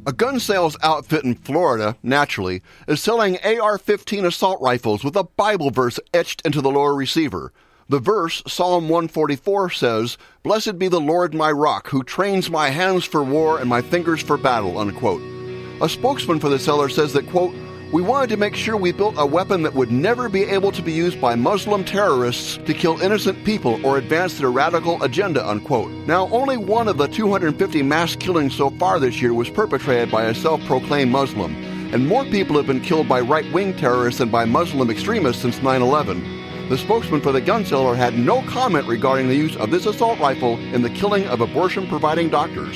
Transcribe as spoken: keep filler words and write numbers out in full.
A gun sales outfit in Florida, naturally, is selling A R fifteen assault rifles with a Bible verse etched into the lower receiver. The verse, Psalm one forty-four, says, "Blessed be the Lord my rock, who trains my hands for war and my fingers for battle," unquote. A spokesman for the seller says that, quote, "We wanted to make sure we built a weapon that would never be able to be used by Muslim terrorists to kill innocent people or advance their radical agenda," unquote. Now, only one of the two hundred fifty mass killings so far this year was perpetrated by a self-proclaimed Muslim, and more people have been killed by right-wing terrorists than by Muslim extremists since nine eleven. The spokesman for the gun seller had no comment regarding the use of this assault rifle in the killing of abortion-providing doctors.